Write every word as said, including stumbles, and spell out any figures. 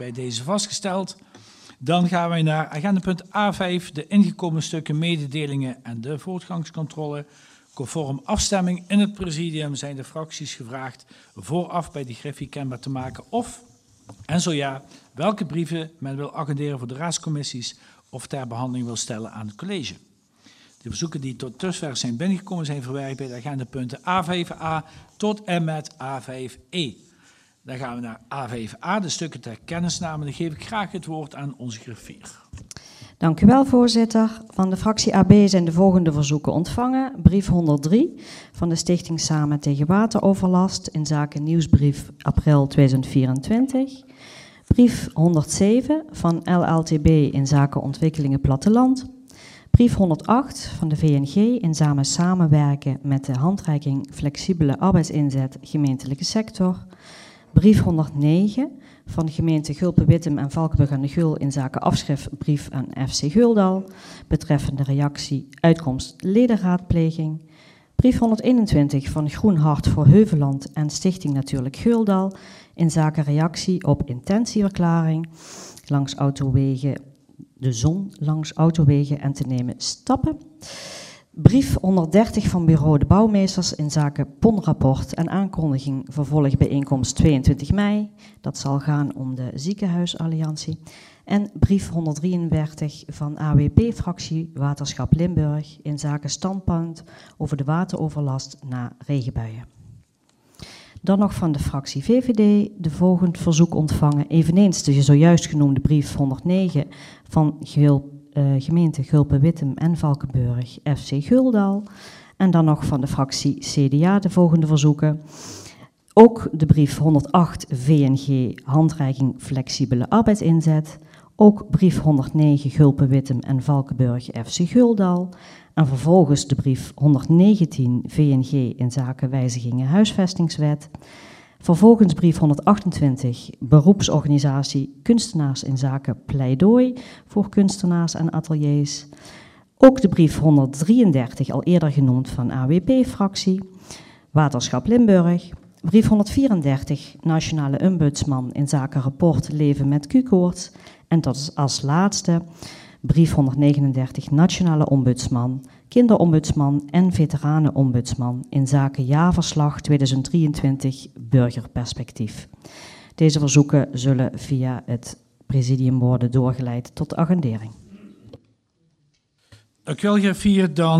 Bij deze vastgesteld. Dan gaan wij naar agendapunt A vijf, de ingekomen stukken, mededelingen en de voortgangscontrole. Conform afstemming in het presidium zijn de fracties gevraagd vooraf bij de griffie kenbaar te maken of, en zo ja, welke brieven men wil agenderen voor de raadscommissies of ter behandeling wil stellen aan het college. De verzoeken die tot dusver zijn binnengekomen zijn verwerkt bij de agendapunten A vijf a tot en met A vijf e. Dan gaan we naar A vijf a, de stukken ter kennisname. Dan geef ik graag het woord aan onze griffier. Dank u wel, voorzitter. Van de fractie A B zijn de volgende verzoeken ontvangen. Brief honderddrie van de Stichting Samen tegen Wateroverlast in zaken nieuwsbrief april tweeduizend vierentwintig. Brief honderdzeven van L L T B in zaken ontwikkelingen platteland. Brief honderdacht van de V N G in zaken samenwerken met de handreiking flexibele arbeidsinzet gemeentelijke sector. Brief honderdnegen van de gemeente Gulpen-Wittem en Valkenburg aan de Geul in zaken afschriftbrief aan F C Guldal betreffende reactie uitkomst ledenraadpleging. Brief honderdeenentwintig van Groen Hart voor Heuveland en Stichting Natuurlijk Guldal in zaken reactie op intentieverklaring langs autowegen, de zon langs autowegen en te nemen stappen. Brief honderddertig van Bureau de Bouwmeesters in zaken P O N-rapport en aankondiging vervolgbijeenkomst tweeëntwintig mei. Dat zal gaan om de ziekenhuisalliantie. En brief honderddrieëndertig van A W P-fractie Waterschap Limburg in zaken standpunt over de wateroverlast na regenbuien. Dan nog van de fractie V V D de volgende verzoek ontvangen. Eveneens de zojuist genoemde brief honderdnegen van Gul, uh, gemeente Gulpen-Wittem en Valkenburg F C Guldal. En dan nog van de fractie C D A de volgende verzoeken. Ook de brief honderdacht V N G handreiking flexibele arbeidsinzet. Ook brief honderdnegen Gulpen-Wittem en Valkenburg F C Guldal. En vervolgens de brief honderdnegentien V N G in zaken wijzigingen huisvestingswet. Vervolgens brief honderdachtentwintig beroepsorganisatie kunstenaars in zaken pleidooi voor kunstenaars en ateliers. Ook de brief honderddrieëndertig al eerder genoemd van A W P-fractie, Waterschap Limburg. Brief honderdvierendertig nationale ombudsman in zaken rapport leven met Q-koorts. En dat is als laatste brief honderdnegenendertig nationale ombudsman, kinderombudsman en veteranenombudsman in zaken jaarverslag tweeduizend drieëntwintig burgerperspectief. Deze verzoeken zullen via het presidium worden doorgeleid tot de agendering. Dank u wel, griffier. Dan